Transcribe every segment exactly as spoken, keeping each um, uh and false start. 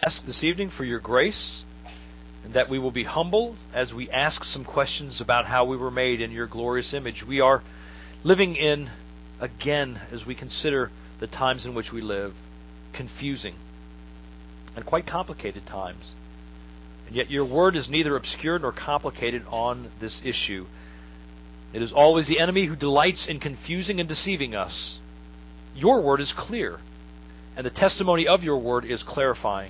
ask this evening for your grace, and that we will be humble as we ask some questions about how we were made in your glorious image. We are living in, again, as we consider the times in which we live, confusing and quite complicated times. And yet your word is neither obscure nor complicated on this issue. It is always the enemy who delights in confusing and deceiving us. Your word is clear, and the testimony of your word is clarifying.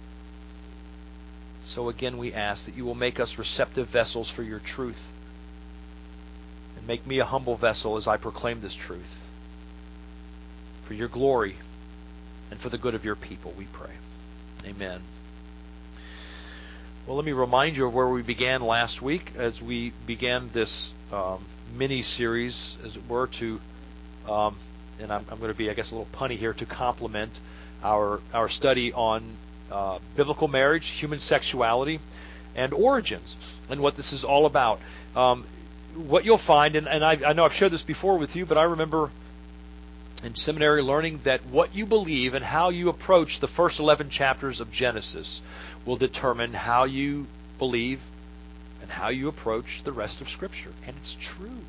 So again we ask that you will make us receptive vessels for your truth, and make me a humble vessel as I proclaim this truth. For your glory and for the good of your people, we pray. Amen. Well, let me remind you of where we began last week as we began this um, mini-series, as it were, to, um, and I'm, I'm going to be, I guess, a little punny here, to complement our, our study on uh, biblical marriage, human sexuality, and origins, and what this is all about. Um, what you'll find, and, and I, I know I've shared this before with you, but I remember in seminary learning that what you believe and how you approach the first eleven chapters of Genesis will determine how you believe and how you approach the rest of Scripture. And it's true.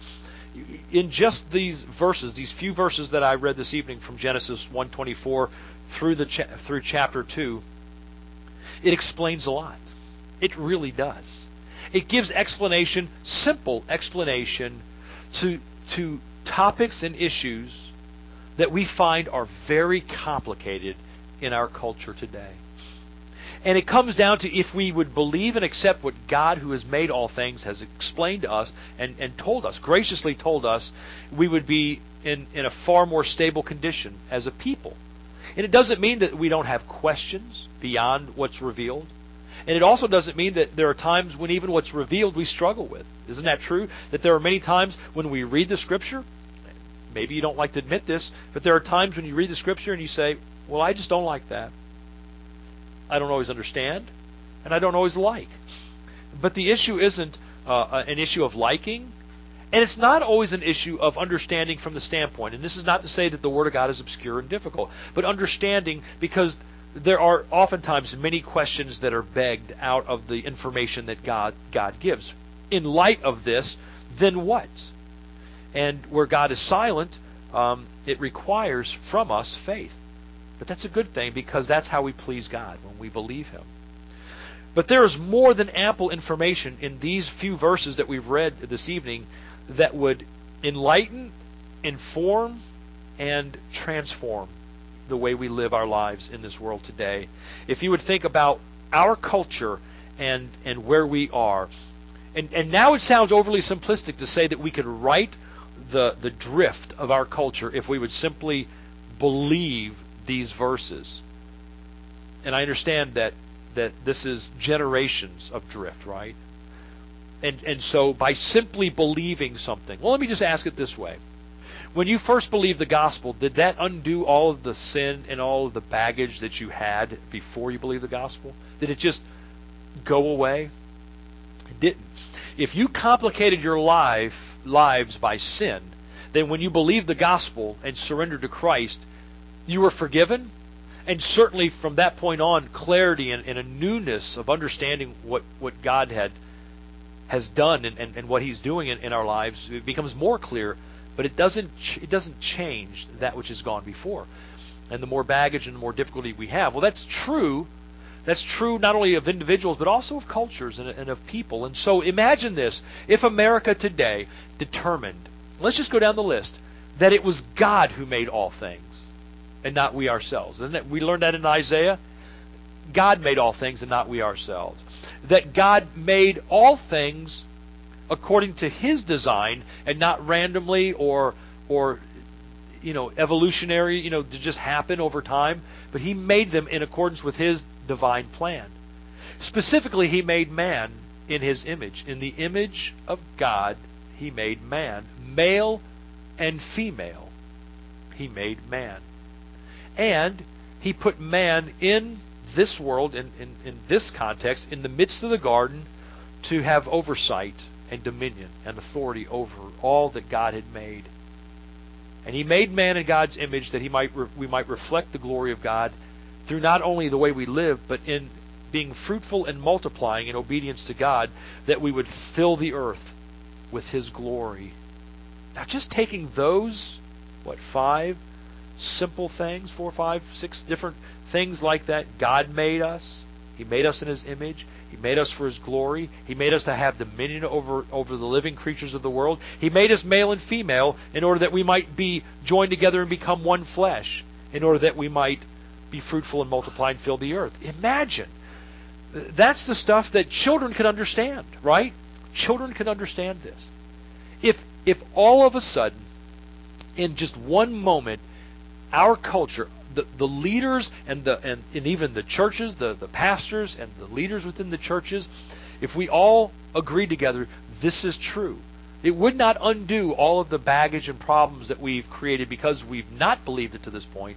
In just these verses, these few verses that I read this evening from Genesis one twenty-four through the cha- through chapter two, it explains a lot. It really does. It gives explanation, simple explanation, to to topics and issues that we find are very complicated in our culture today. And it comes down to if we would believe and accept what God, who has made all things, has explained to us and, and told us, graciously told us, we would be in, in a far more stable condition as a people. And it doesn't mean that we don't have questions beyond what's revealed. And it also doesn't mean that there are times when even what's revealed we struggle with. Isn't that true? That there are many times when we read the Scripture, maybe you don't like to admit this, but there are times when you read the Scripture and you say, well, I just don't like that. I don't always understand, and I don't always like. But the issue isn't uh, an issue of liking, and it's not always an issue of understanding from the standpoint. And this is not to say that the Word of God is obscure and difficult, but understanding, because there are oftentimes many questions that are begged out of the information that God, God gives. In light of this, then what? And where God is silent, um, it requires from us faith. But that's a good thing, because that's how we please God, when we believe Him. But there is more than ample information in these few verses that we've read this evening that would enlighten, inform, and transform the way we live our lives in this world today. If you would think about our culture and and where we are, and, and now it sounds overly simplistic to say that we could right the, the drift of our culture if we would simply believe these verses. And I understand that that this is generations of drift, right? And and so by simply believing something, well, let me just ask it this way. When you first believed the gospel, did that undo all of the sin and all of the baggage that you had before you believed the gospel? Did it just go away? It didn't. If you complicated your life lives by sin, then when you believed the gospel and surrendered to Christ, you were forgiven, and certainly from that point on, clarity and, and a newness of understanding what, what God had has done and, and, and what He's doing in, in our lives, it becomes more clear, but it doesn't ch- it doesn't change that which has gone before. And the more baggage and the more difficulty we have, well, that's true. That's true not only of individuals, but also of cultures and, and of people. And so imagine this: if America today determined, let's just go down the list, that it was God who made all things, and not we ourselves. Isn't it? We learned that in Isaiah. God made all things and not we ourselves. That God made all things according to His design and not randomly or or you know evolutionary, you know, to just happen over time, but He made them in accordance with His divine plan. Specifically, He made man in His image. In the image of God, He made man, male and female. He made man. And He put man in this world, in, in, in this context, in the midst of the garden, to have oversight and dominion and authority over all that God had made. And He made man in God's image that he might re- we might reflect the glory of God through not only the way we live, but in being fruitful and multiplying in obedience to God, that we would fill the earth with His glory. Now, just taking those, what, five simple things, four, five, six different things like that. God made us. He made us in His image. He made us for His glory. He made us to have dominion over, over the living creatures of the world. He made us male and female in order that we might be joined together and become one flesh, in order that we might be fruitful and multiply and fill the earth. Imagine. That's the stuff that children can understand, right? Children can understand this. If if all of a sudden, in just one moment, our culture, the, the leaders and the and, and even the churches, the, the pastors and the leaders within the churches, if we all agreed together, this is true, it would not undo all of the baggage and problems that we've created because we've not believed it to this point.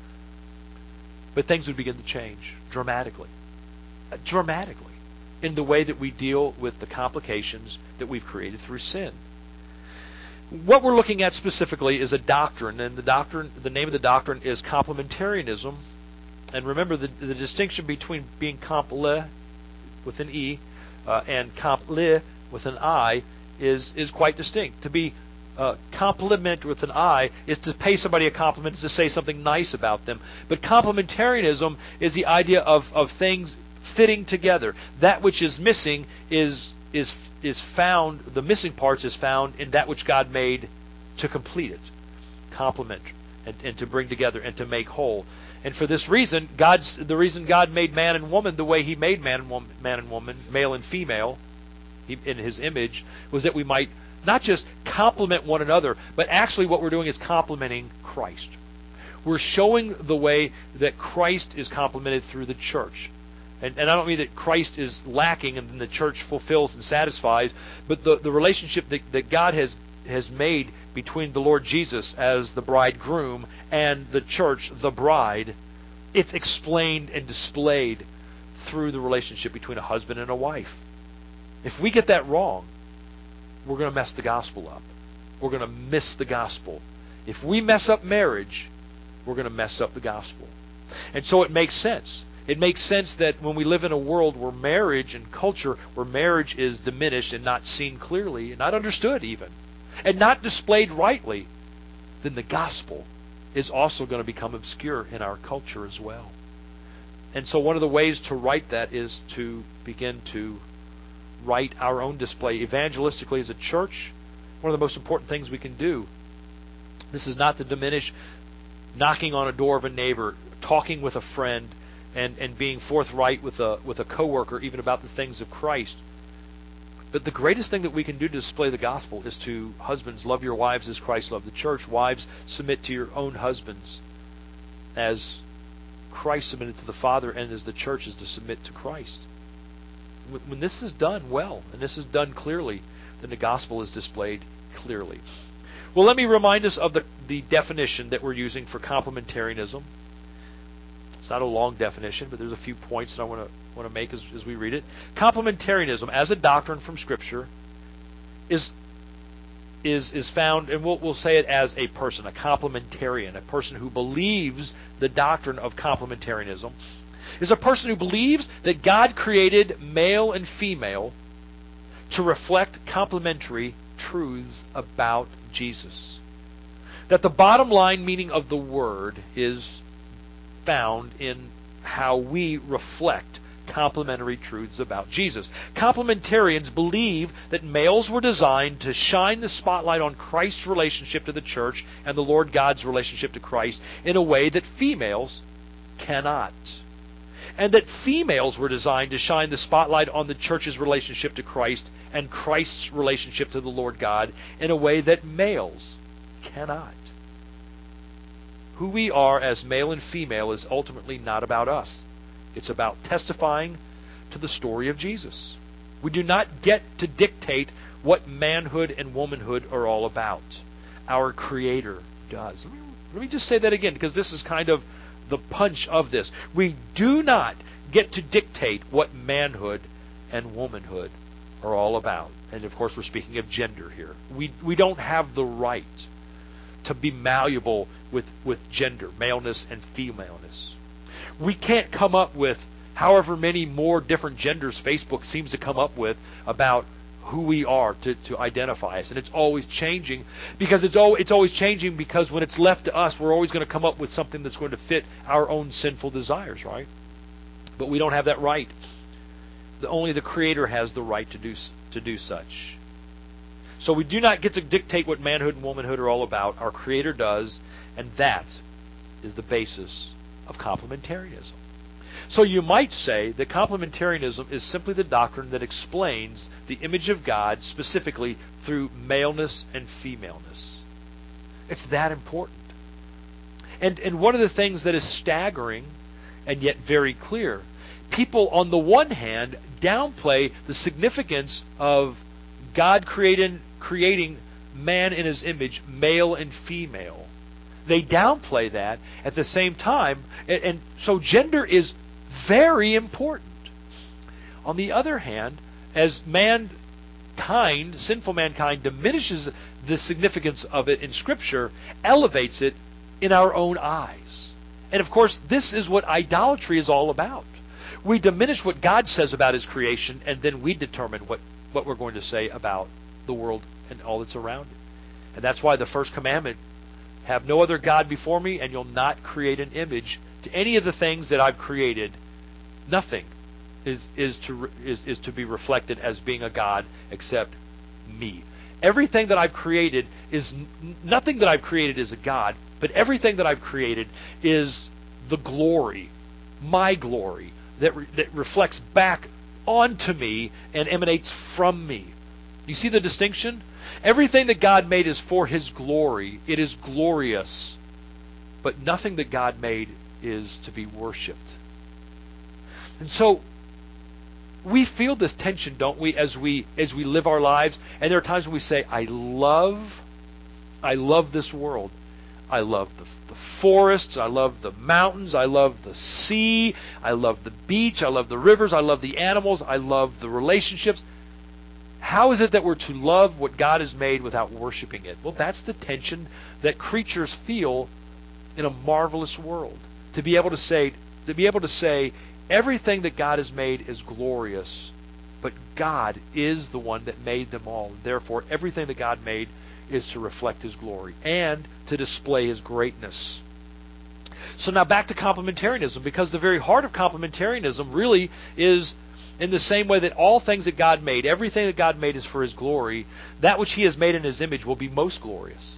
But things would begin to change dramatically. Dramatically. In the way that we deal with the complications that we've created through sin. What we're looking at specifically is a doctrine, and the doctrine, the name of the doctrine is complementarianism. And remember, the, the distinction between being comple with an E uh, and comple with an I is is quite distinct. To be uh, compliment with an I is to pay somebody a compliment, is to say something nice about them. But complementarianism is the idea of, of things fitting together. That which is missing is is is found, the missing parts is found in that which God made to complete it. Complement and, and to bring together and to make whole. And for this reason, God's the reason God made man and woman the way He made man and woman, man and woman, male and female, he, in His image, was that we might not just complement one another, but actually what we're doing is complementing Christ. We're showing the way that Christ is complemented through the church. And, and I don't mean that Christ is lacking and then the church fulfills and satisfies, but the, the relationship that, that God has, has made between the Lord Jesus as the bridegroom and the church, the bride, it's explained and displayed through the relationship between a husband and a wife. If we get that wrong, we're going to mess the gospel up. We're going to miss the gospel. If we mess up marriage, we're going to mess up the gospel. And so it makes sense. It makes sense that when we live in a world where marriage and culture, where marriage is diminished and not seen clearly, and not understood even, and not displayed rightly, then the gospel is also going to become obscure in our culture as well. And so one of the ways to right that is to begin to right our own display. Evangelistically as a church, one of the most important things we can do, this is not to diminish knocking on a door of a neighbor, talking with a friend, and, and being forthright with a with a coworker even about the things of Christ. But the greatest thing that we can do to display the gospel is to, husbands, love your wives as Christ loved the church. Wives, submit to your own husbands as Christ submitted to the Father and as the church is to submit to Christ. When this is done well, and this is done clearly, then the gospel is displayed clearly. Well, let me remind us of the, the definition that we're using for complementarianism. It's not a long definition, but there's a few points that I want to want to make as, as we read it. Complementarianism, as a doctrine from Scripture, is is is found, and we'll we'll say it as a person, a complementarian, a person who believes the doctrine of complementarianism, is a person who believes that God created male and female to reflect complementary truths about Jesus. That the bottom line meaning of the word is found in how we reflect complementary truths about Jesus. Complementarians believe that males were designed to shine the spotlight on Christ's relationship to the church and the Lord God's relationship to Christ in a way that females cannot. And that females were designed to shine the spotlight on the church's relationship to Christ and Christ's relationship to the Lord God in a way that males cannot. Who we are as male and female is ultimately not about us. It's about testifying to the story of Jesus. We do not get to dictate what manhood and womanhood are all about. Our Creator does. Let me, let me just say that again, because this is kind of the punch of this. We do not get to dictate what manhood and womanhood are all about. And of course we're speaking of gender here. We we don't have the right to be malleable with, with gender, maleness and femaleness. We can't come up with however many more different genders Facebook seems to come up with about who we are to, to identify us. And it's always changing because it's, al- it's always changing because when it's left to us, we're always going to come up with something that's going to fit our own sinful desires, right? But we don't have that right. The, only the Creator has the right to do to do such. So we do not get to dictate what manhood and womanhood are all about. Our Creator does, and that is the basis of complementarianism. So you might say that complementarianism is simply the doctrine that explains the image of God specifically through maleness and femaleness. It's that important. And, and one of the things that is staggering and yet very clear, people on the one hand downplay the significance of God creating, creating man in his image, male and female. They downplay that at the same time, and, and so gender is very important. On the other hand, as mankind, sinful mankind, diminishes the significance of it in Scripture, elevates it in our own eyes. And of course, this is what idolatry is all about. We diminish what God says about His creation, and then we determine what, what we're going to say about the world and all that's around it. And that's why the first commandment, have no other God before me, and you'll not create an image to any of the things that I've created. Nothing is is to is, is to be reflected as being a God except me. Everything that I've created is nothing that I've created is a God, but everything that I've created is the glory, my glory that re, that reflects back onto me and emanates from me. You see the distinction? Everything that God made is for His glory. It is glorious. But nothing that God made is to be worshipped. And so we feel this tension, don't we, as we as we live our lives. And there are times when we say, I love, I love this world. I love the, the forests. I love the mountains. I love the sea. I love the beach. I love the rivers. I love the animals. I love the relationships. How is it that we're to love what God has made without worshiping it? Well, that's the tension that creatures feel in a marvelous world. To be able to say, to be able to say, everything that God has made is glorious, but God is the one that made them all. And therefore, everything that God made is to reflect His glory and to display His greatness. So now back to complementarianism, because the very heart of complementarianism really is in the same way that all things that God made, everything that God made is for His glory, that which He has made in His image will be most glorious.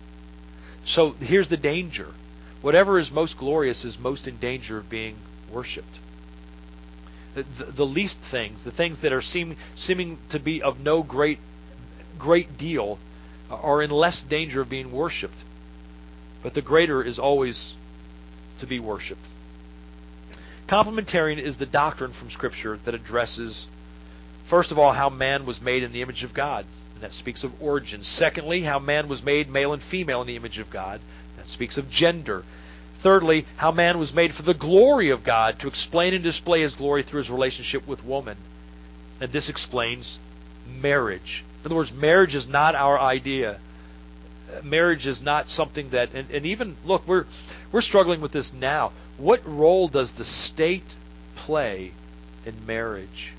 So here's the danger. Whatever is most glorious is most in danger of being worshipped. The, the, the least things, the things that are seem, seeming to be of no great great deal, are in less danger of being worshipped. But the greater is always to be worshipped. Complementarian is the doctrine from Scripture that addresses, first of all, how man was made in the image of God. And that speaks of origin. Secondly, how man was made male and female in the image of God. That speaks of gender. Thirdly, how man was made for the glory of God, to explain and display His glory through His relationship with woman. And this explains marriage. In other words, marriage is not our idea. Marriage is not something that, and, and even, look, we're we're struggling with this now. What role does the state play in marriage?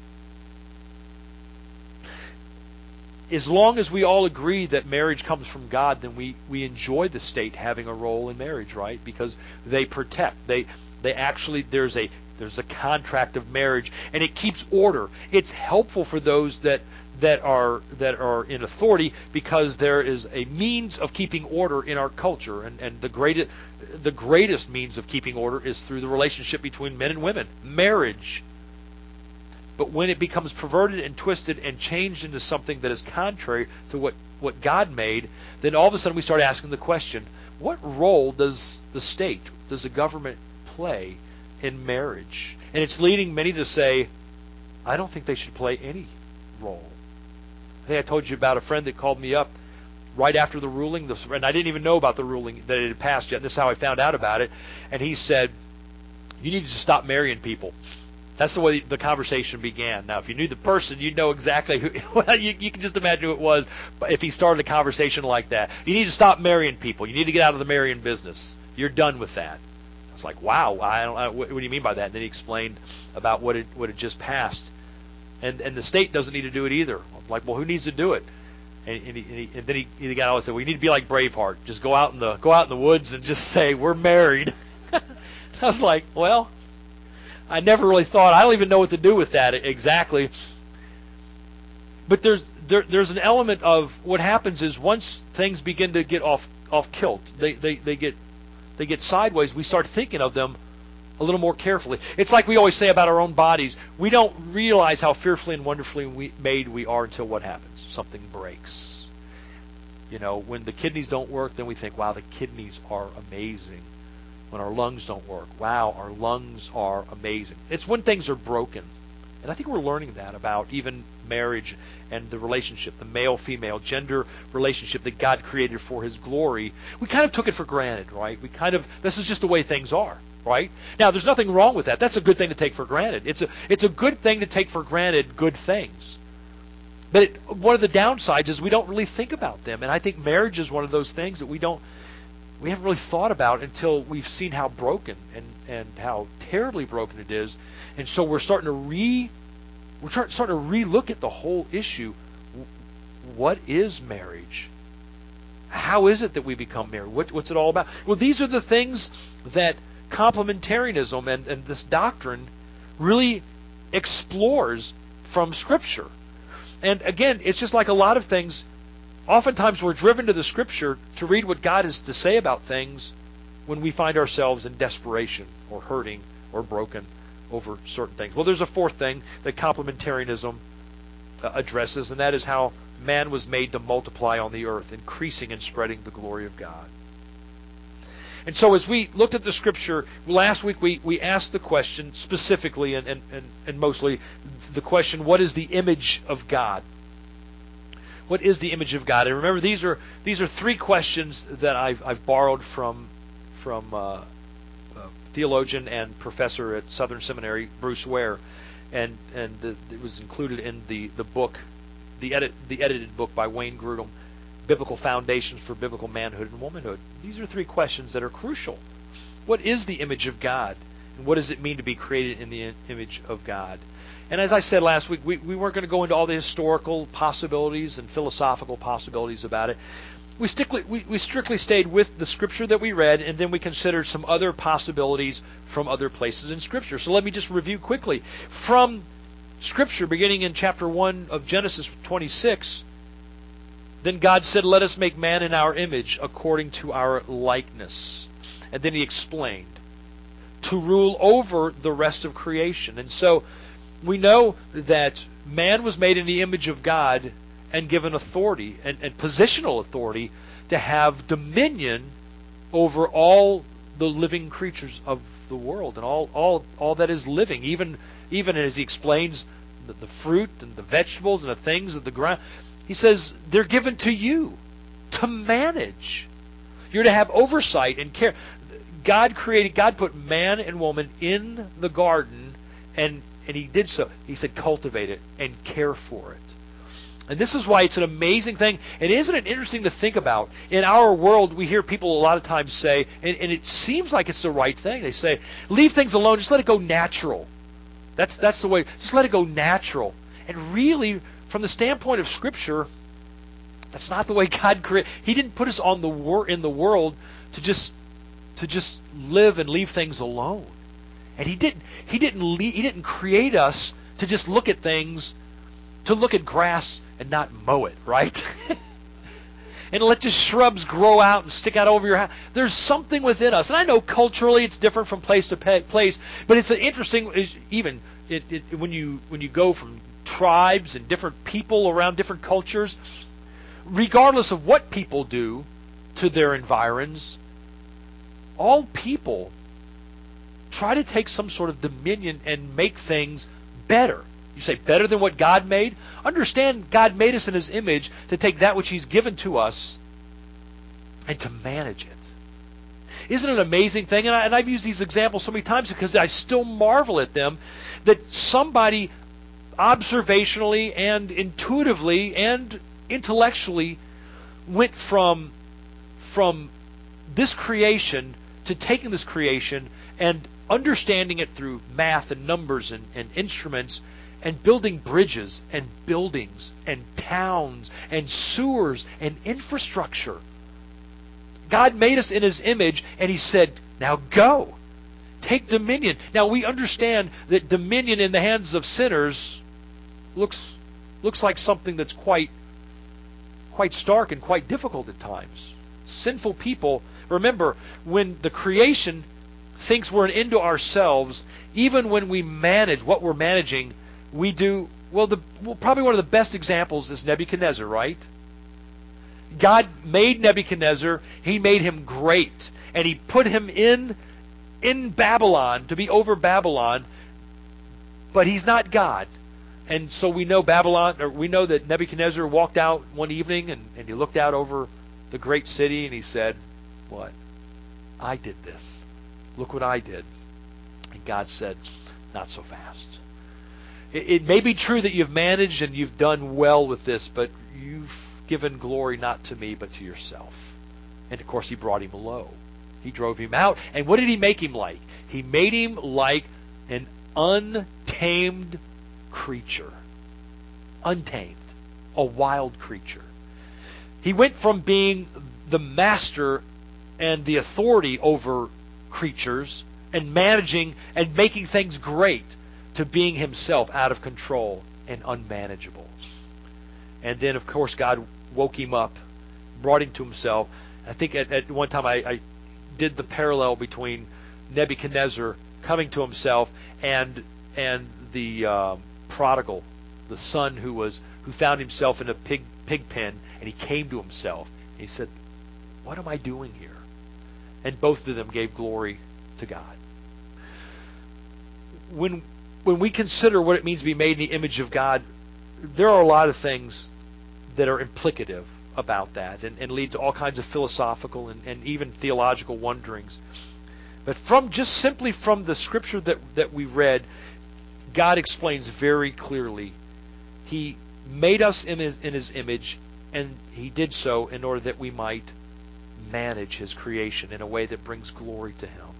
As long as we all agree that marriage comes from God, then we, we enjoy the state having a role in marriage, right? Because they protect. They they actually there's a there's a contract of marriage, and it keeps order. It's helpful for those that that are that are in authority, because there is a means of keeping order in our culture, and, and the greatest the greatest means of keeping order is through the relationship between men and women, marriage. But when it becomes perverted and twisted and changed into something that is contrary to what, what God made, then all of a sudden we start asking the question, what role does the state, does the government play in marriage? And it's leading many to say, I don't think they should play any role. I think I told you about a friend that called me up right after the ruling, and I didn't even know about the ruling that it had passed yet, and this is how I found out about it. And he said, you need to stop marrying people. That's the way the conversation began. Now, if you knew the person, you'd know exactly who. Well, you, you can just imagine who it was. But if he started a conversation like that, you need to stop marrying people. You need to get out of the marrying business. You're done with that. It's like, wow, I don't, I, what, what do you mean by that? And then he explained about what it what had just passed, and and the state doesn't need to do it either. I'm like, well, who needs to do it? And, and, he, and, he, and then he, he got always said, we need to be like Braveheart, just go out in the go out in the woods and just say we're married. I was like, well, I never really thought. I don't even know what to do with that exactly. But there's there, there's an element of what happens is once things begin to get off off kilt, they, they, they get they get sideways. We start thinking of them a little more carefully. It's like we always say about our own bodies. We don't realize how fearfully and wonderfully we, made we are until what happens? Something breaks. You know, when the kidneys don't work, then we think, wow, the kidneys are amazing. When our lungs don't work, wow, our lungs are amazing. It's when things are broken. And I think we're learning that about even marriage and the relationship, the male-female gender relationship that God created for His glory. We kind of took it for granted, right? We kind of, this is just the way things are, right? Now, there's nothing wrong with that. That's a good thing to take for granted. It's a, it's a good thing to take for granted good things. But it, one of the downsides is we don't really think about them. And I think marriage is one of those things that we don't, we haven't really thought about until we've seen how broken and, and how terribly broken it is. And so we're starting to re, we're start, starting to re-look at the whole issue. What is marriage? How is it that we become married? What, what's it all about? Well, these are the things that complementarianism and, and this doctrine really explores from Scripture. And again, it's just like a lot of things. Oftentimes we're driven to the Scripture to read what God has to say about things when we find ourselves in desperation or hurting or broken over certain things. Well, there's a fourth thing that complementarianism uh, addresses, and that is how man was made to multiply on the earth, increasing and spreading the glory of God. And so as we looked at the Scripture, last week we, we asked the question specifically and, and, and, and mostly the question, what is the image of God? What is the image of God? And remember, these are these are three questions that I've I've borrowed from from uh, uh, theologian and professor at Southern Seminary, Bruce Ware, and and the, it was included in the the book, the edit the edited book by Wayne Grudem, Biblical Foundations for Biblical Manhood and Womanhood. These are three questions that are crucial. What is the image of God, and what does it mean to be created in the image of God? And as I said last week, we, we weren't going to go into all the historical possibilities and philosophical possibilities about it. We strictly, we, we strictly stayed with the Scripture that we read, and then we considered some other possibilities from other places in Scripture. So let me just review quickly. From Scripture, beginning in chapter one of Genesis twenty-six, then God said, let us make man in our image according to our likeness. And then He explained, to rule over the rest of creation. And so we know that man was made in the image of God and given authority and, and positional authority to have dominion over all the living creatures of the world and all all, all that is living, even even as He explains the, the fruit and the vegetables and the things of the ground. He says they're given to you to manage. You're to have oversight and care. God created, God put man and woman in the garden, and and He did so. He said, cultivate it and care for it. And this is why it's an amazing thing. And isn't it interesting to think about? In our world, we hear people a lot of times say, and, and it seems like it's the right thing. They say, leave things alone. Just let it go natural. That's that's the way. Just let it go natural. And really, from the standpoint of Scripture, that's not the way God created. He didn't put us on the wor- in the world to just to just live and leave things alone. And He didn't He didn't le- He didn't create us to just look at things, to look at grass and not mow it, right? And let just shrubs grow out and stick out over your house. There's something within us. And I know culturally it's different from place to place, but it's an interesting, even it, it, when you when you go from tribes and different people around different cultures, regardless of what people do to their environs, all people try to take some sort of dominion and make things better. You say, better than what God made? Understand, God made us in His image to take that which He's given to us and to manage it. Isn't it an amazing thing? And, I, and I've used these examples so many times because I still marvel at them, that somebody observationally and intuitively and intellectually went from, from this creation to taking this creation and understanding it through math and numbers and, and instruments and building bridges and buildings and towns and sewers and infrastructure. God made us in His image, and He said, now go. Take dominion. Now we understand that dominion in the hands of sinners looks looks like something that's quite quite stark and quite difficult at times. Sinful people, remember, when the creation thinks we're an end to ourselves, even when we manage what we're managing, we do, well, the well, probably one of the best examples is Nebuchadnezzar, right? God made Nebuchadnezzar. He made him great. And He put him in, in Babylon, to be over Babylon. But he's not God. And so we know Babylon, or we know that Nebuchadnezzar walked out one evening and, and he looked out over the great city and he said, what? I did this. Look what I did. And God said, not so fast. It, it may be true that you've managed and you've done well with this, but you've given glory not to me, but to yourself. And of course, He brought him low. He drove him out. And what did He make him like? He made him like an untamed creature. Untamed. A wild creature. He went from being the master and the authority over creatures and managing and making things great to being himself out of control and unmanageable. And then, of course, God woke him up, brought him to Himself. I think at, at one time I, I did the parallel between Nebuchadnezzar coming to himself and and the um, prodigal, the son who was who found himself in a pig pig pen, and he came to himself. He said, "What am I doing here?" And both of them gave glory to God. When when we consider what it means to be made in the image of God, there are a lot of things that are implicative about that and, and lead to all kinds of philosophical and, and even theological wonderings. But from just simply from the scripture that, that we read, God explains very clearly He made us in his, in His image, and He did so in order that we might manage His creation in a way that brings glory to Him.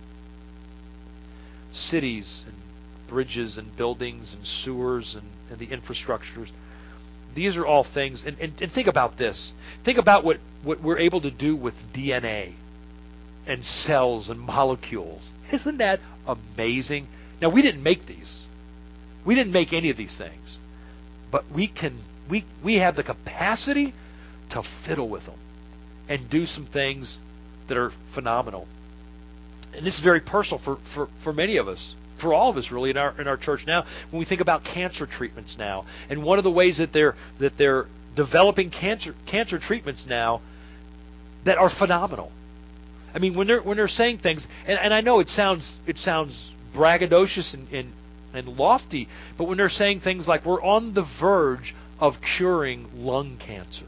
Cities and bridges and buildings and sewers and, and the infrastructures, these are all things, and, and, and think about this. Think about what, what we're able to do with D N A and cells and molecules. Isn't that amazing? Now, we didn't make these. We didn't make any of these things. But we can we we have the capacity to fiddle with them and do some things that are phenomenal. And this is very personal for, for, for many of us. For all of us, really, in our in our church now, when we think about cancer treatments now, and one of the ways that they're that they're developing cancer cancer treatments now that are phenomenal. I mean, when they're when they're saying things, and, and I know it sounds it sounds braggadocious and, and and lofty, but when they're saying things like we're on the verge of curing lung cancer,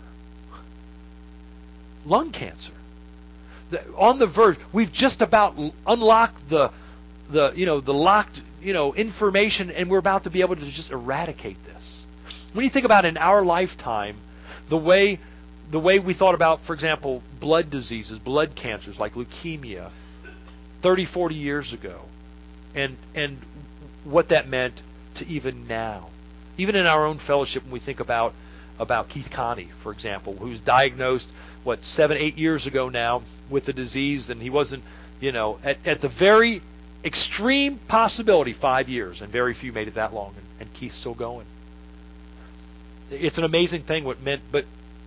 lung cancer, the, on the verge, we've just about unlocked the. the you know the locked you know information, and we're about to be able to just eradicate this. When you think about in our lifetime, the way the way we thought about, for example, blood diseases, blood cancers like leukemia, thirty, forty years ago, and and what that meant to even now, even in our own fellowship, when we think about about Keith Connie, for example, who's diagnosed what seven, eight years ago now with the disease, and he wasn't you know at, at the very extreme possibility, five years, and very few made it that long, and, and Keith's still going. It's an amazing thing what meant, but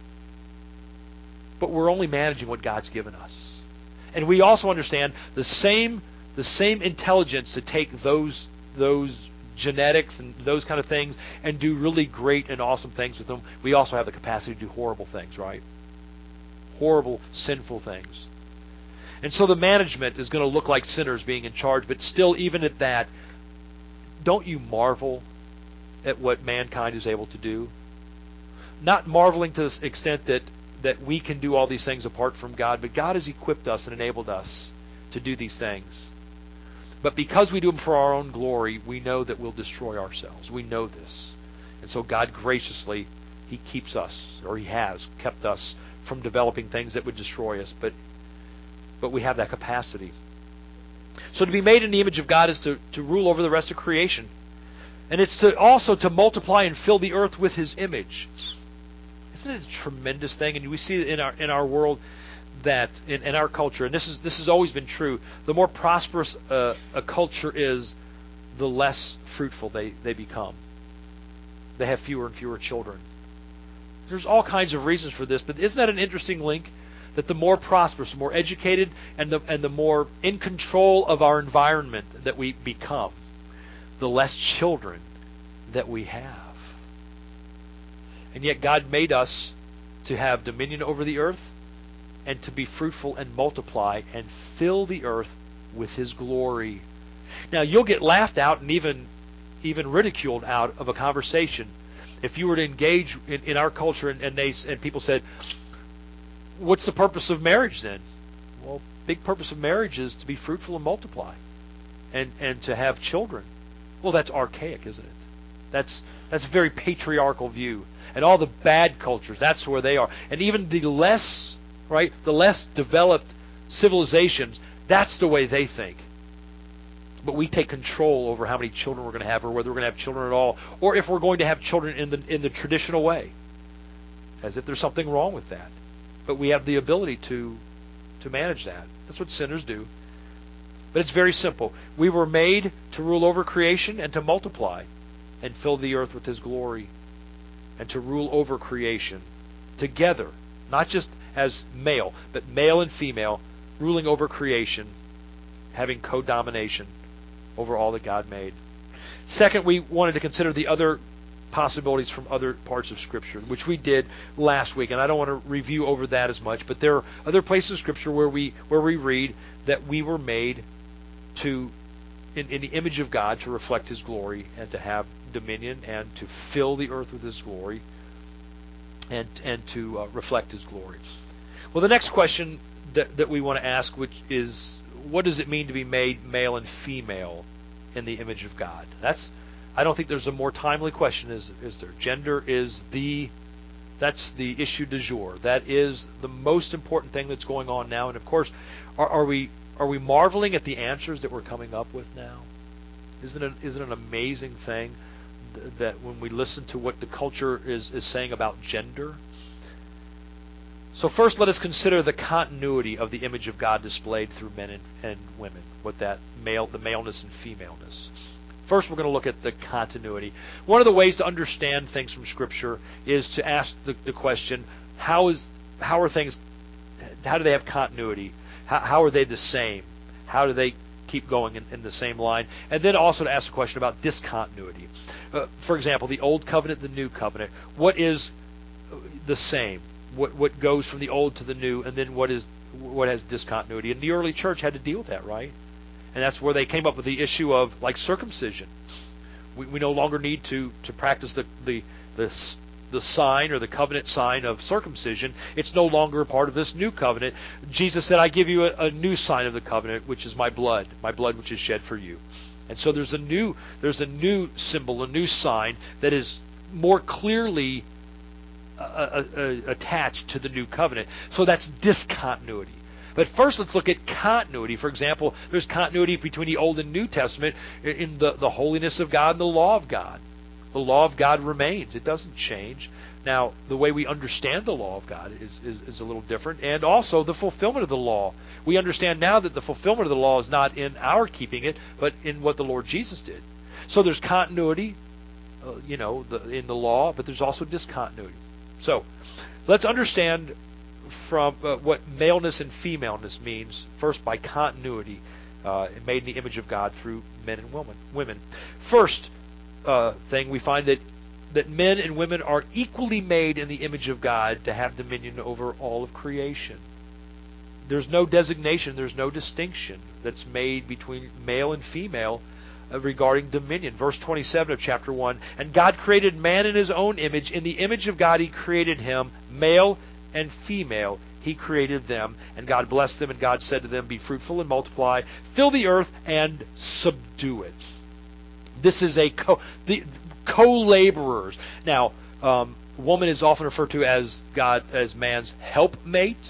but we're only managing what God's given us, and we also understand the same the same intelligence to take those those genetics and those kind of things and do really great and awesome things with them. We also have the capacity to do horrible things, right? Horrible, sinful things. And so the management is going to look like sinners being in charge, but still, even at that, don't you marvel at what mankind is able to do? Not marveling to the extent that, that we can do all these things apart from God, but God has equipped us and enabled us to do these things. But because we do them for our own glory, we know that we'll destroy ourselves. We know this. And so God graciously, He keeps us, or He has kept us from developing things that would destroy us, but But we have that capacity. So to be made in the image of God is to, to rule over the rest of creation. And it's to also to multiply and fill the earth with his image. Isn't it a tremendous thing? And we see it in our in our world that in, in our culture, and this is this has always been true, the more prosperous uh, a culture is, the less fruitful they, they become. They have fewer and fewer children. There's all kinds of reasons for this, but isn't that an interesting link? That the more prosperous, the more educated, and the and the more in control of our environment that we become, the less children that we have. And yet God made us to have dominion over the earth and to be fruitful and multiply and fill the earth with his glory. Now, you'll get laughed out and even even ridiculed out of a conversation if you were to engage in, in our culture and, and they and people said, what's the purpose of marriage then? Well, big purpose of marriage is to be fruitful and multiply and, and to have children. Well, that's archaic, isn't it? That's that's a very patriarchal view. And all the bad cultures, that's where they are. And even the less, right, the less developed civilizations, that's the way they think. But we take control over how many children we're going to have, or whether we're going to have children at all, or if we're going to have children in the in the traditional way, as if there's something wrong with that. But we have the ability to to manage that. That's what sinners do. But it's very simple. We were made to rule over creation and to multiply and fill the earth with his glory, and to rule over creation together, not just as male, but male and female, ruling over creation, having co-domination over all that God made. Second, we wanted to consider the other possibilities from other parts of Scripture, which we did last week, and I don't want to review over that as much, but there are other places of Scripture where we where we read that we were made to, in, in the image of God, to reflect his glory and to have dominion and to fill the earth with his glory and and to uh, reflect his glory. Well, the next question that, that we want to ask, which is, what does it mean to be made male and female in the image of God? That's, I don't think there's a more timely question, is, is there? Gender is the, that's the issue du jour. That is the most important thing that's going on now. And of course, are, are we are we marveling at the answers that we're coming up with now? Isn't it, isn't it an amazing thing that when we listen to what the culture is, is saying about gender? So first, let us consider the continuity of the image of God displayed through men and, and women, what that male, the maleness and femaleness. First, we're going to look at the continuity. One of the ways to understand things from Scripture is to ask the, the question: How is how are things? How do they have continuity? How, how are they the same? How do they keep going in, in the same line? And then also to ask the question about discontinuity. Uh, for example, the Old Covenant, the New Covenant. What is the same? What what goes from the old to the new, and then what is what has discontinuity? And the early church had to deal with that, right? And that's where they came up with the issue of, like, circumcision. We we no longer need to to practice the the the the sign or the covenant sign of circumcision. It's no longer a part of this new covenant. Jesus said, "I give you a, a new sign of the covenant, which is my blood, my blood which is shed for you." And so there's a new there's a new symbol, a new sign that is more clearly Uh, uh, uh, attached to the new covenant. So that's discontinuity. But first, let's look at continuity. For example, there's continuity between the Old and New Testament in the, the holiness of God and the law of God. The law of God remains. It doesn't change. Now, the way we understand the law of God is, is, is a little different. And also the fulfillment of the law. We understand now that the fulfillment of the law is not in our keeping it, but in what the Lord Jesus did. So there's continuity, uh, you know, the, in the law, but there's also discontinuity. So, let's understand from uh, what maleness and femaleness means, first by continuity, uh, made in the image of God through men and women. Women. First uh, thing, we find that, that men and women are equally made in the image of God to have dominion over all of creation. There's no designation, there's no distinction that's made between male and female regarding dominion. Verse twenty-seven of chapter one, and God created man in his own image. In the image of God he created him, male and female he created them. And God blessed them, and God said to them, be fruitful and multiply, fill the earth and subdue it. This is a co- the co-laborers. Now, um, woman is often referred to as God as man's helpmate.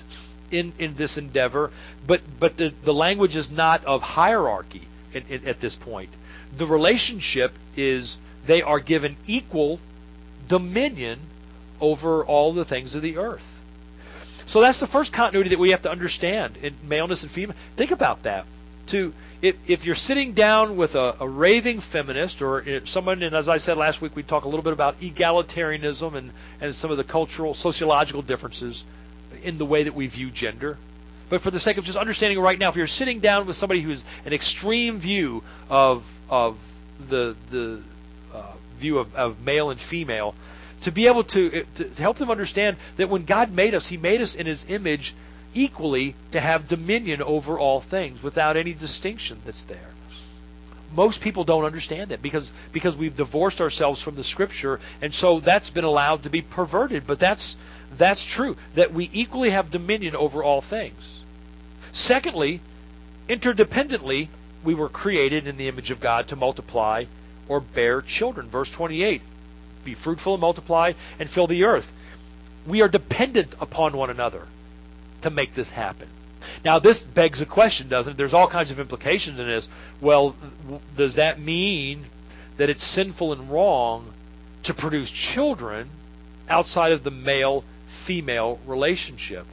in, in this endeavor, but but the, the language is not of hierarchy in, in, at this point. The relationship is they are given equal dominion over all the things of the earth. So that's the first continuity that we have to understand in maleness and female. Think about that. To if, if you're sitting down with a, a raving feminist or someone, and as I said last week, we talk a little bit about egalitarianism and, and some of the cultural, sociological differences in the way that we view gender. But for the sake of just understanding right now, if you're sitting down with somebody who's an extreme view of of the the uh, view of, of male and female, to be able to, to to help them understand that when God made us, He made us in His image equally to have dominion over all things without any distinction that's there. Most people don't understand that because because we've divorced ourselves from the Scripture, and so that's been allowed to be perverted. But that's that's true, that we equally have dominion over all things. Secondly, interdependently, we were created in the image of God to multiply or bear children. Verse twenty-eight, be fruitful and multiply and fill the earth. We are dependent upon one another to make this happen. Now, this begs a question, doesn't it? There's all kinds of implications in this. Well, does that mean that it's sinful and wrong to produce children outside of the male-female relationship?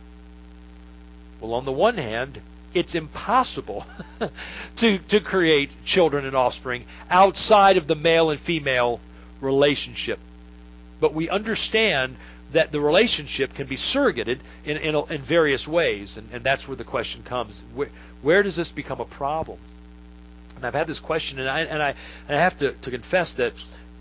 Well, on the one hand, it's impossible to, to create children and offspring outside of the male and female relationship. But we understand that the relationship can be surrogated in, in, in various ways, and, and that's where the question comes. Where, where does this become a problem? And I've had this question, and I, and I, and I have to, to confess that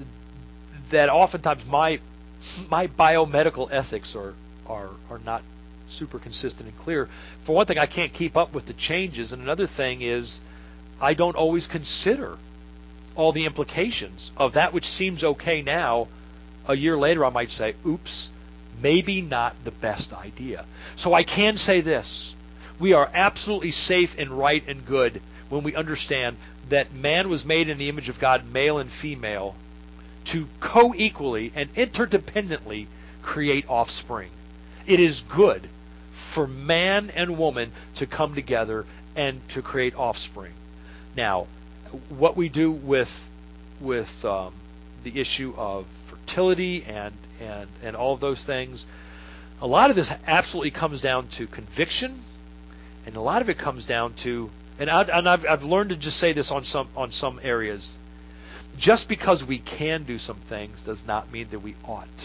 that oftentimes my my biomedical ethics are, are, are not super consistent and clear. For one thing, I can't keep up with the changes, and another thing is I don't always consider all the implications of that which seems okay now. A year later, I might say, oops, maybe not the best idea. So I can say this. We are absolutely safe and right and good when we understand that man was made in the image of God, male and female, to co-equally and interdependently create offspring. It is good for man and woman to come together and to create offspring. Now, what we do with with um, the issue of fertility and, and, and all of those things, a lot of this absolutely comes down to conviction, and a lot of it comes down to, and, I, and I've, I've learned to just say this on some on some areas, just because we can do some things does not mean that we ought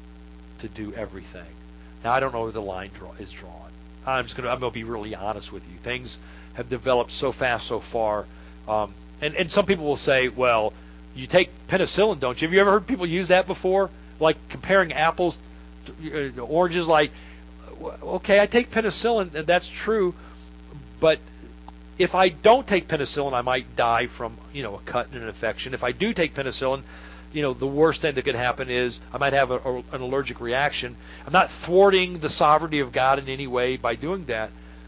to do everything. Now, I don't know where the line draw, is drawn. I'm just going to I'm going to be really honest with you. Things have developed so fast, so far, um, and and some people will say, well, you take penicillin, don't you? Have you ever heard people use that before? Like comparing apples to oranges, like, okay, I take penicillin, and that's true, but if I don't take penicillin, I might die from, you know, a cut and an infection. If I do take penicillin, you know, the worst thing that could happen is I might have a, a, an allergic reaction. I'm not thwarting the sovereignty of God in any way by doing that.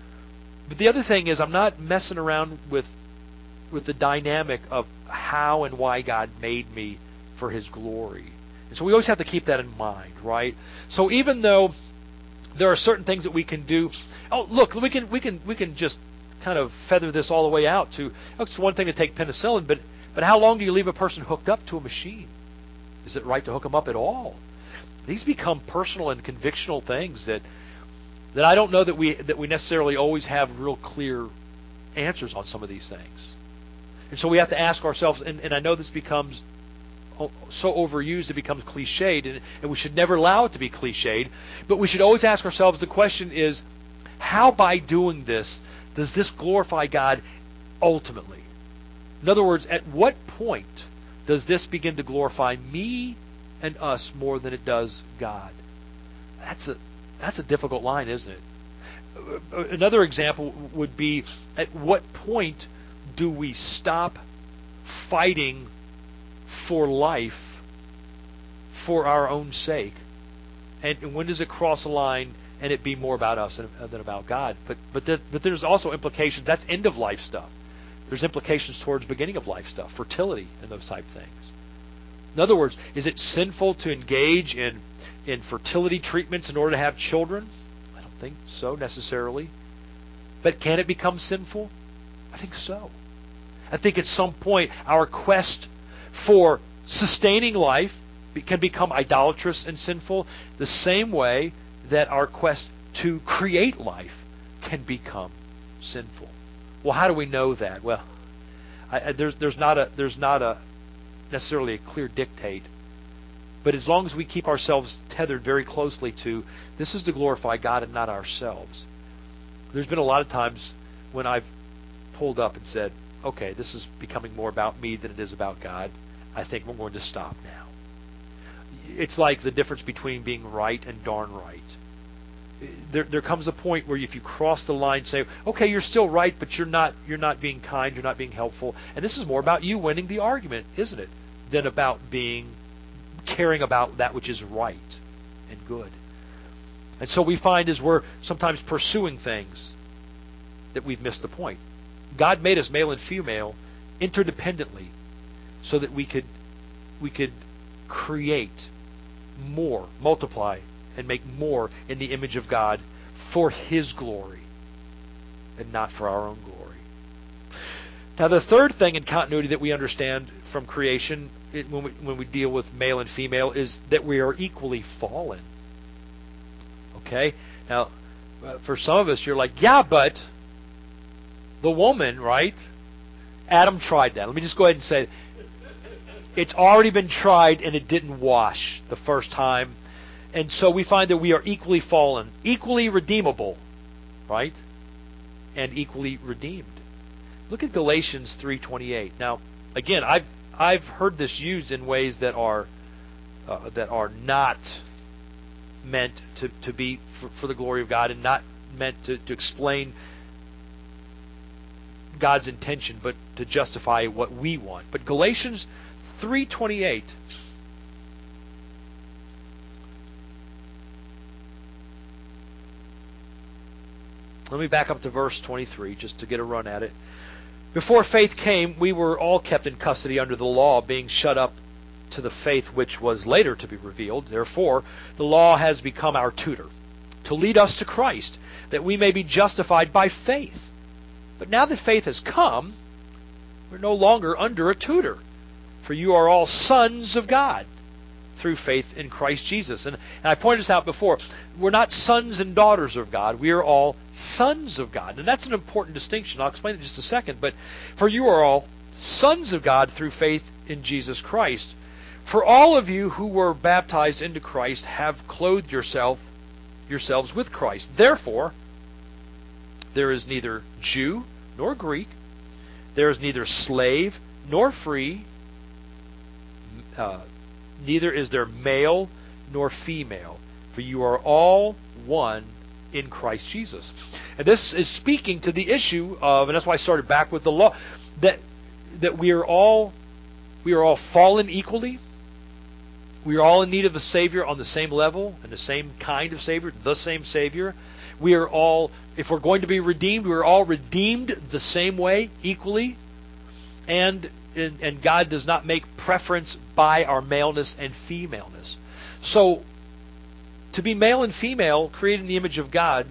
But the other thing is I'm not messing around with with the dynamic of how and why God made me for His glory. And so we always have to keep that in mind, right? So even though there are certain things that we can do, oh, look, we can we can we can just kind of feather this all the way out to, oh, it's one thing to take penicillin, but but how long do you leave a person hooked up to a machine? Is it right to hook them up at all? These become personal and convictional things that that I don't know that we that we necessarily always have real clear answers on some of these things. And so we have to ask ourselves, and, and I know this becomes so overused, it becomes cliched, and, and we should never allow it to be cliched, but we should always ask ourselves, the question is, how by doing this does this glorify God ultimately? In other words, at what point does this begin to glorify me and us more than it does God? That's a that's a difficult line, isn't it? Another example would be, at what point do we stop fighting for life for our own sake? And when does it cross a line and it be more about us than, than about God? But but there, but there's also implications. That's end of life stuff. There's implications towards beginning of life stuff, fertility and those type things. In other words, is it sinful to engage in in fertility treatments in order to have children? I don't think so necessarily. But can it become sinful? I think so. I think at some point our quest for sustaining life can become idolatrous and sinful, the same way that our quest to create life can become sinful. Well, how do we know that? Well, I, I, there's there's not a there's not a necessarily a clear dictate, but as long as we keep ourselves tethered very closely to this is to glorify God and not ourselves. There's been a lot of times when I've pulled up and said, okay, this is becoming more about me than it is about God. I think we're going to stop now. It's like the difference between being right and darn right. There, there comes a point where if you cross the line, say, okay, you're still right, but you're not, you're not being kind, you're not being helpful, and this is more about you winning the argument, isn't it, than about being, caring about that which is right and good. And so we find as we're sometimes pursuing things that we've missed the point. God made us male and female interdependently so that we could we could create more, multiply, and make more in the image of God for His glory and not for our own glory. Now, the third thing in continuity that we understand from creation it, when we when we deal with male and female is that we are equally fallen. Okay? Now, uh, for some of us, you're like, yeah, but the woman, right? Adam tried that. Let me just go ahead and say, it's already been tried and it didn't wash the first time. And so we find that we are equally fallen, equally redeemable, right? And equally redeemed. Look at Galatians three twenty-eight. Now, again, I've I've heard this used in ways that are uh, that are not meant to, to be for, for the glory of God and not meant to, to explain God's intention, but to justify what we want. But Galatians three twenty-eight. Let me back up to verse twenty-three just to get a run at it. Before faith came, we were all kept in custody under the law, being shut up to the faith which was later to be revealed. Therefore, the law has become our tutor, to lead us to Christ, that we may be justified by faith. But now that faith has come, we're no longer under a tutor, for you are all sons of God through faith in Christ Jesus. And, and I pointed this out before. We're not sons and daughters of God. We are all sons of God. And that's an important distinction. I'll explain it in just a second. But for you are all sons of God through faith in Jesus Christ. For all of you who were baptized into Christ have clothed yourself, yourselves with Christ. Therefore, there is neither Jew nor Greek. There is neither slave nor free. Uh, neither is there male nor female. For you are all one in Christ Jesus. And this is speaking to the issue of, and that's why I started back with the law, that that we are all we are all fallen equally. We are all in need of a Savior on the same level and the same kind of Savior, the same Savior. We are all, if we're going to be redeemed, we are all redeemed the same way, equally. And, and, and God does not make preference by our maleness and femaleness. So, to be male and female, created in the image of God,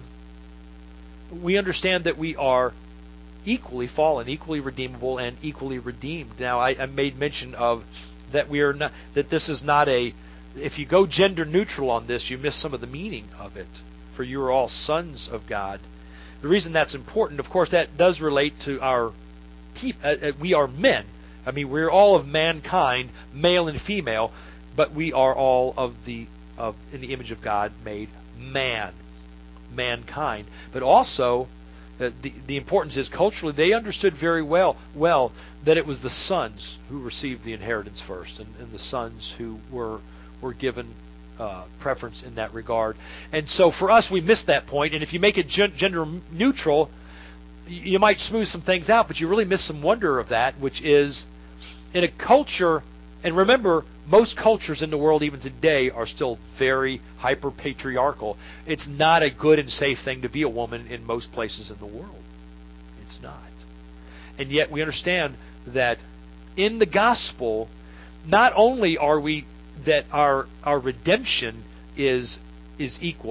we understand that we are equally fallen, equally redeemable, and equally redeemed. Now, I, I made mention of that we are not, that this is not a, if you go gender neutral on this, you miss some of the meaning of it. For you are all sons of God. The reason that's important, of course, that does relate to our people. Uh, we are men. I mean, we're all of mankind, male and female, but we are all of the of in the image of God, made man, mankind. But also, uh, the the importance is culturally they understood very well well that it was the sons who received the inheritance first, and, and the sons who were were given Uh, preference in that regard. And so for us, we missed that point. And if you make it gen- gender neutral, you might smooth some things out, but you really miss some wonder of that, which is in a culture, and remember, most cultures in the world even today are still very hyper-patriarchal. It's not a good and safe thing to be a woman in most places in the world. It's not. And yet we understand that in the gospel, not only are we that our our redemption is is equal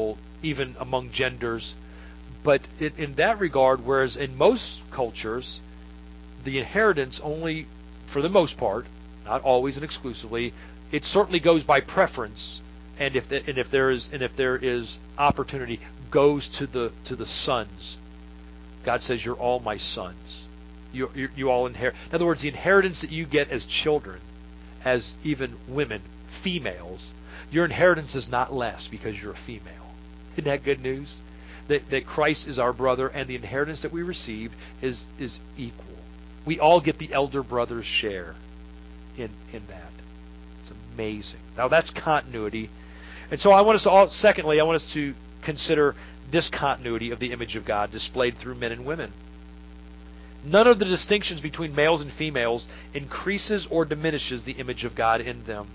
even among genders. But in, in that regard, whereas in most cultures, the inheritance only, for the most part, not always and exclusively, it certainly goes by preference, and if the, and if there is and if there is opportunity, goes to the to the sons. God says, "You're all my sons. You you, you all inherit." In other words, the inheritance that you get as children, as even women, females, your inheritance is not less because you're a female. Isn't that good news? That that Christ is our brother, and the inheritance that we received is is equal. We all get the elder brother's share in in that. It's amazing. Now that's continuity. And so I want us to all, secondly, I want us to consider discontinuity of the image of God displayed through men and women. None of the distinctions between males and females increases or diminishes the image of God in them.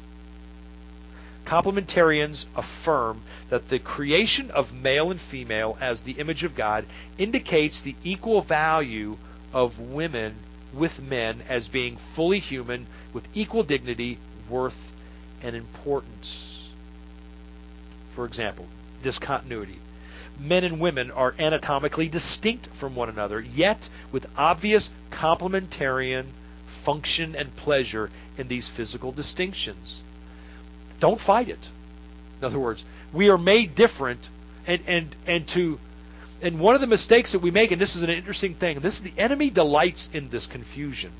Complementarians affirm that the creation of male and female as the image of God indicates the equal value of women with men as being fully human with equal dignity, worth, and importance. For example, discontinuity. Men and women are anatomically distinct from one another, yet with obvious complementarian function and pleasure in these physical distinctions. Don't fight it. In other words, we are made different, and and and to and one of the mistakes that we make, and this is an interesting thing, and this is the enemy delights in this confusion.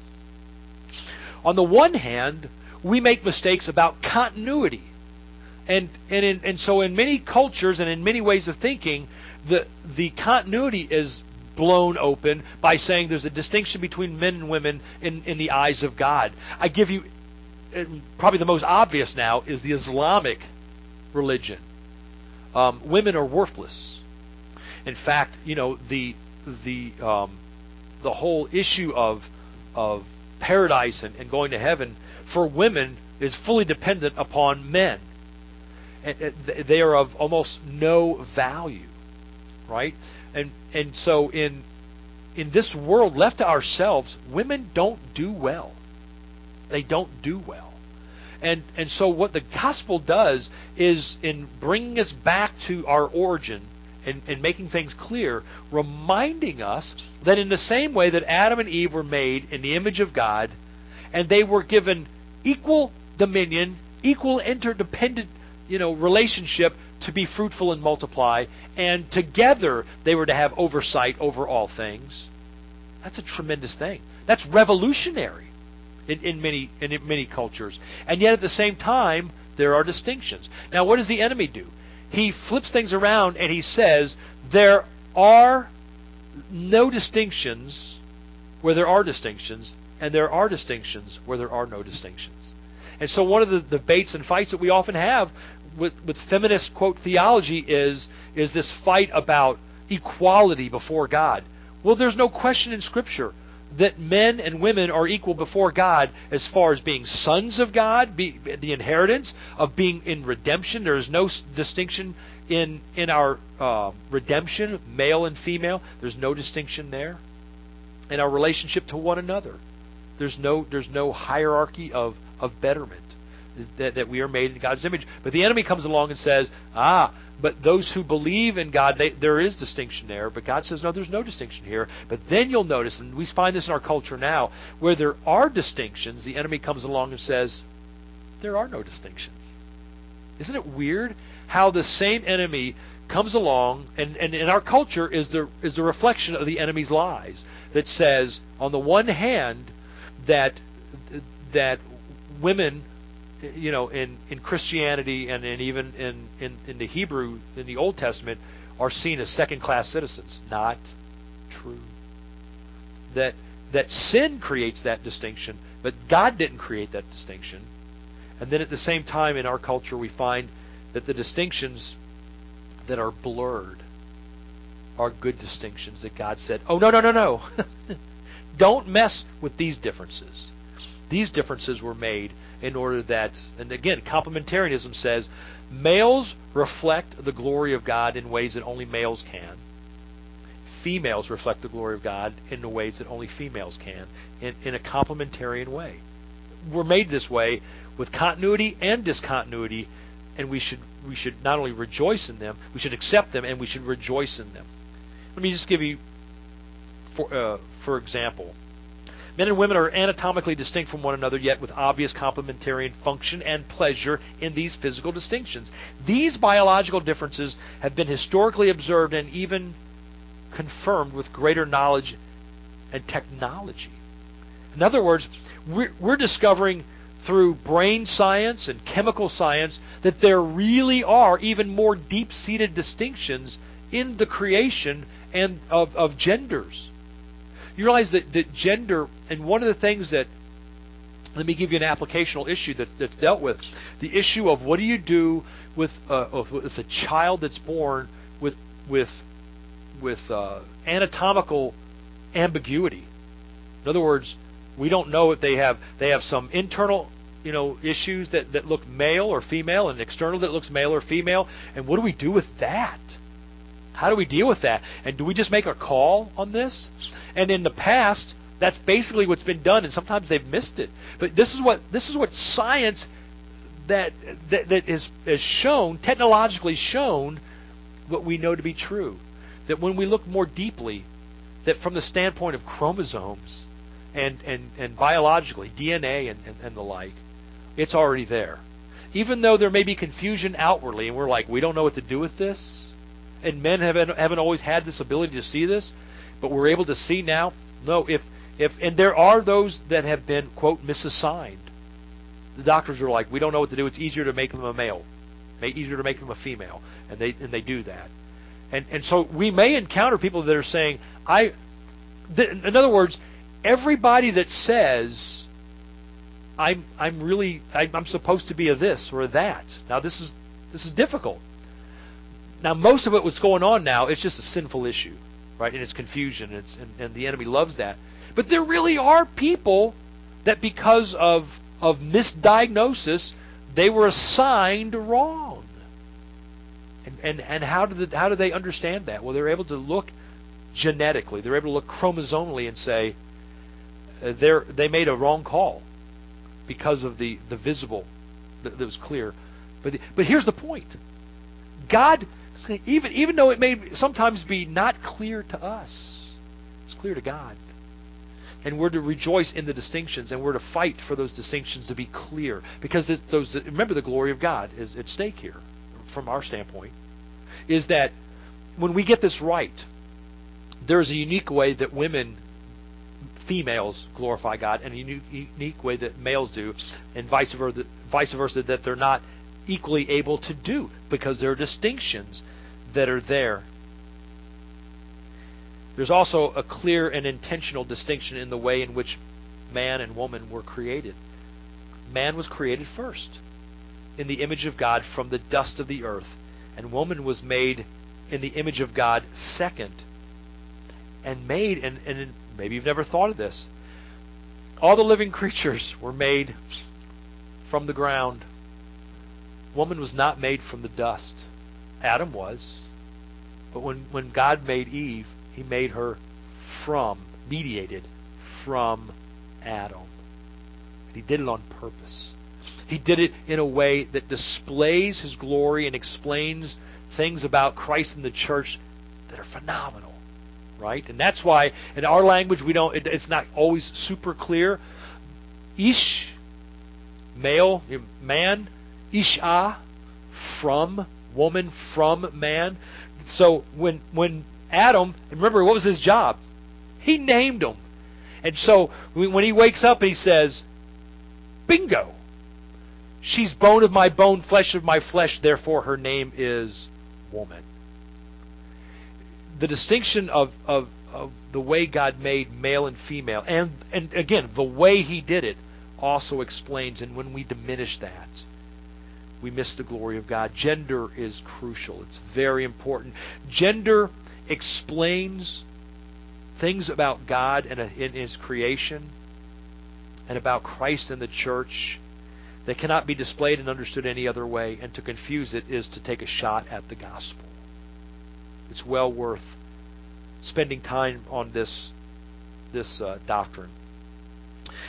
On the one hand, we make mistakes about continuity. And and in, and so in many cultures and in many ways of thinking, the the continuity is blown open by saying there's a distinction between men and women in, in the eyes of God. I give you, probably the most obvious now is the Islamic religion. Um, women are worthless. In fact, you know, the the um, the whole issue of of paradise and, and going to heaven for women is fully dependent upon men. And they are of almost no value, right? And and so in in this world left to ourselves, women don't do well. They don't do well. And and so what the gospel does is, in bringing us back to our origin and, and making things clear, reminding us that in the same way that Adam and Eve were made in the image of God, and they were given equal dominion, equal interdependent, you know, relationship to be fruitful and multiply, and together they were to have oversight over all things. That's a tremendous thing. That's revolutionary in, in many in many cultures. And yet at the same time, there are distinctions. Now, what does the enemy do? He flips things around and he says there are no distinctions where there are distinctions, and there are distinctions where there are no distinctions. And so one of the debates and fights that we often have with, with feminist, quote, theology is, is this fight about equality before God. Well, there's no question in Scripture that men and women are equal before God as far as being sons of God, be, the inheritance of being in redemption. There is no s- distinction in in our uh, redemption, male and female. There's no distinction there. In our relationship to one another, there's no there's no hierarchy of of betterment. That, that we are made in God's image. But the enemy comes along and says, ah, but those who believe in God, they, there is distinction there. But God says, no, there's no distinction here. But then you'll notice, and we find this in our culture now, where there are distinctions, the enemy comes along and says, there are no distinctions. Isn't it weird how the same enemy comes along, and, and in our culture is the is the reflection of the enemy's lies, that says, on the one hand, that that women, you know, in, in Christianity and, and even in, in, in the Hebrew, in the Old Testament, are seen as second-class citizens. Not true. That that sin creates that distinction, but God didn't create that distinction. And then at the same time in our culture we find that the distinctions that are blurred are good distinctions that God said, oh, no, no, no, no. Don't mess with these differences. These differences were made in order that, and again, complementarianism says males reflect the glory of God in ways that only males can. Females reflect the glory of God in the ways that only females can, in, in a complementarian way. We're made this way with continuity and discontinuity and we should we should not only rejoice in them, we should accept them, and we should rejoice in them. Let me just give you, for uh, for example, men and women are anatomically distinct from one another, yet with obvious complementarian function and pleasure in these physical distinctions. These biological differences have been historically observed and even confirmed with greater knowledge and technology. In other words, we're, we're discovering through brain science and chemical science that there really are even more deep-seated distinctions in the creation and of, of genders. You realize that, that gender, and one of the things that, let me give you an applicational issue that, that's dealt with, the issue of what do you do with, uh, with a child that's born with with with uh, anatomical ambiguity. In other words, we don't know if they have they have some internal, you know, issues that, that look male or female, and external that looks male or female. And what do we do with that? How do we deal with that? And do we just make a call on this? And in the past, that's basically what's been done, and sometimes they've missed it. But this is what this is what science that that, that is has shown, technologically shown, what we know to be true. That when we look more deeply, that from the standpoint of chromosomes and, and, and biologically, D N A and, and, and the like, it's already there. Even though there may be confusion outwardly, and we're like, we don't know what to do with this, and men haven't, haven't always had this ability to see this, but we're able to see now, no, if, if, and there are those that have been, quote, misassigned. The doctors are like, we don't know what to do, it's easier to make them a male, easier to make them a female, and they, and they do that. And and so we may encounter people that are saying, I, th- in other words, everybody that says, I'm I'm really I, I'm supposed to be a this or a that. Now this is this is difficult. Now most of it, what's going on now, it's just a sinful issue, right? And it's confusion, and, it's, and, and the enemy loves that. But there really are people that because of of misdiagnosis, they were assigned wrong. And, and and how do the, how do they understand that? Well, they're able to look genetically. They're able to look chromosomally and say uh, they they made a wrong call because of the, the visible that, that was clear. But the, but here's the point: God, even even though it may sometimes be not clear to us, it's clear to God, and we're to rejoice in the distinctions, and we're to fight for those distinctions to be clear, because it, those remember the glory of God is at stake here. From our standpoint, is that when we get this right, there's a unique way that women, females, glorify God, and a unique, unique way that males do, and vice versa, vice versa, that they're not equally able to do, because there are distinctions that are there. There's also a clear and intentional distinction in the way in which man and woman were created. Man was created first in the image of God from the dust of the earth, and woman was made in the image of God second, and made, and, and maybe you've never thought of this, all the living creatures were made from the ground. Woman was not made from the dust. Adam was, but when, when God made Eve, he made her from, mediated from Adam. And he did it on purpose. He did it in a way that displays his glory and explains things about Christ and the church that are phenomenal, right? And that's why in our language we don't. It, it's not always super clear. Ish, male, man. Isha, from woman, from man. So when when Adam, remember what was his job? He named them, and so when he wakes up, he says, "Bingo." She's bone of my bone, flesh of my flesh, therefore her name is woman. The distinction of, of, of the way God made male and female, and, and again, the way he did it, also explains, and when we diminish that, we miss the glory of God. Gender is crucial. It's very important. Gender explains things about God and in his creation, and about Christ and the church, that cannot be displayed and understood any other way, and to confuse it is to take a shot at the gospel. It's well worth spending time on this this uh, doctrine.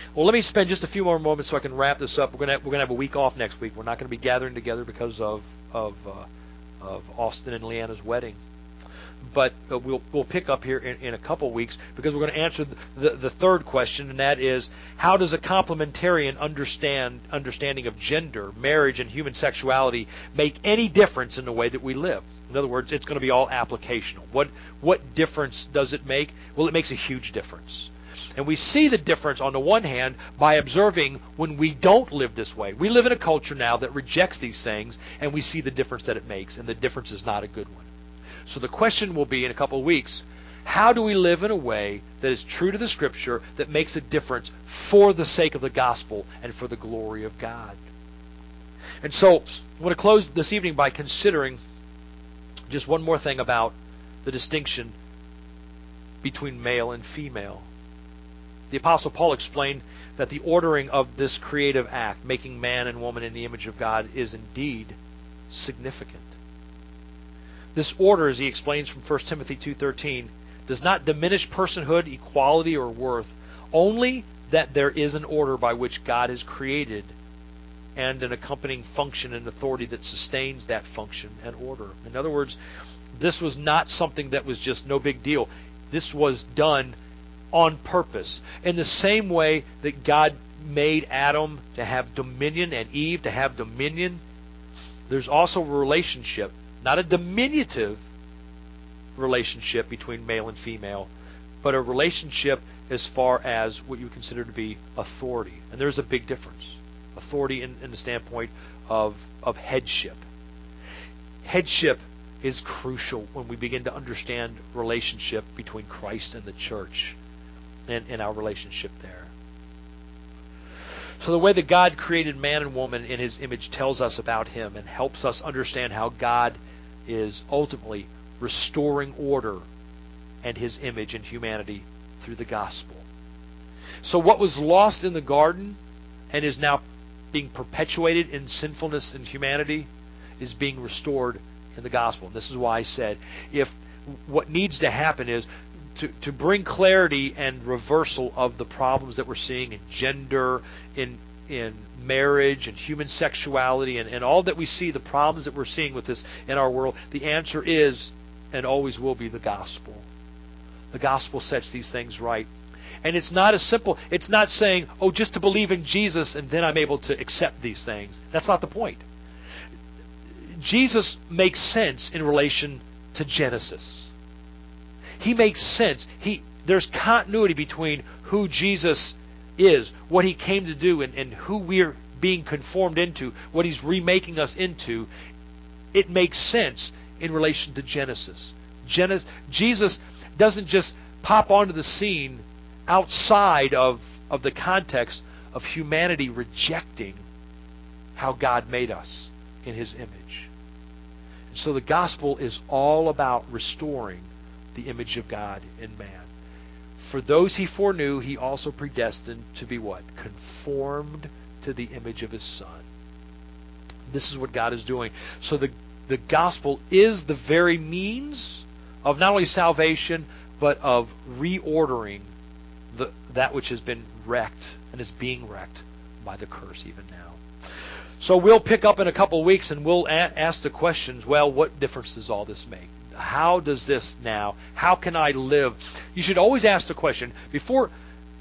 Well, let me spend just a few more moments so I can wrap this up. We're gonna have, we're gonna have a week off next week. We're not gonna be gathering together because of of uh, of Austin and Leanna's wedding. But uh, we'll we'll pick up here in, in a couple weeks because we're going to answer the, the, the third question, and that is, how does a complementarian understand understanding of gender, marriage, and human sexuality make any difference in the way that we live? In other words, it's going to be all applicational. What what difference does it make? Well, it makes a huge difference. And we see the difference on the one hand by observing when we don't live this way. We live in a culture now that rejects these things, and we see the difference that it makes, and the difference is not a good one. So the question will be in a couple of weeks, how do we live in a way that is true to the Scripture, that makes a difference for the sake of the gospel and for the glory of God? And so I want to close this evening by considering just one more thing about the distinction between male and female. The Apostle Paul explained that the ordering of this creative act, making man and woman in the image of God, is indeed significant. This order, as he explains from First Timothy two thirteen, does not diminish personhood, equality, or worth, only that there is an order by which God has created and an accompanying function and authority that sustains that function and order. In other words, this was not something that was just no big deal. This was done on purpose. In the same way that God made Adam to have dominion and Eve to have dominion, there's also a relationship, not a diminutive relationship between male and female, but a relationship as far as what you would consider to be authority. And there's a big difference. Authority in, in the standpoint of, of headship. Headship is crucial when we begin to understand relationship between Christ and the church and, and our relationship there. So the way that God created man and woman in his image tells us about him and helps us understand how God is ultimately restoring order and his image in humanity through the gospel. So what was lost in the garden and is now being perpetuated in sinfulness in humanity is being restored in the gospel. And this is why I said, if what needs to happen is to, to bring clarity and reversal of the problems that we're seeing in gender, in in marriage, and human sexuality, and, and all that we see, the problems that we're seeing with this in our world, the answer is and always will be the gospel. The gospel sets these things right. And it's not as simple. It's not saying, oh, just to believe in Jesus and then I'm able to accept these things. That's not the point. Jesus makes sense in relation to Genesis. He makes sense. He there's continuity between who Jesus is, what he came to do, and, and who we're being conformed into, what he's remaking us into. It makes sense in relation to Genesis. Genesis Jesus doesn't just pop onto the scene outside of, of the context of humanity rejecting how God made us in his image. And so the gospel is all about restoring the image of God in man. For those he foreknew, he also predestined to be what? Conformed to the image of his Son. This is what God is doing. So the, the gospel is the very means of not only salvation, but of reordering the, that which has been wrecked and is being wrecked by the curse even now. So we'll pick up in a couple of weeks and we'll a- ask the questions, well, what difference does all this make? How does this now, how can I live? You should always ask the question, before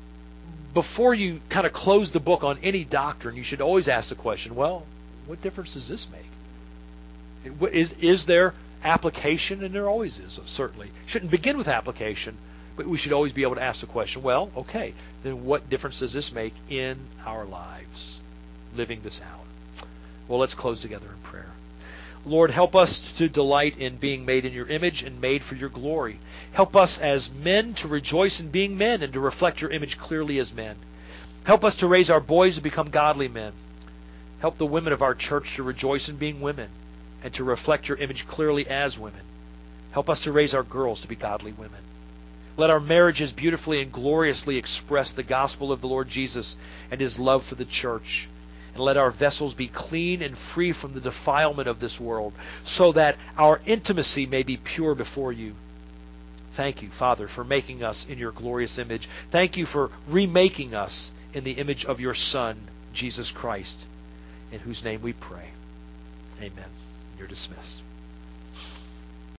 before you kind of close the book on any doctrine, you should always ask the question, well, what difference does this make? Is, is there application? And there always is, certainly. Shouldn't begin with application, but we should always be able to ask the question, well, okay, then what difference does this make in our lives, living this out? Well, let's close together in prayer. Lord, help us to delight in being made in your image and made for your glory. Help us as men to rejoice in being men and to reflect your image clearly as men. Help us to raise our boys to become godly men. Help the women of our church to rejoice in being women and to reflect your image clearly as women. Help us to raise our girls to be godly women. Let our marriages beautifully and gloriously express the gospel of the Lord Jesus and his love for the church. And let our vessels be clean and free from the defilement of this world, so that our intimacy may be pure before you. Thank you, Father, for making us in your glorious image. Thank you for remaking us in the image of your Son, Jesus Christ, in whose name we pray. Amen. You're dismissed.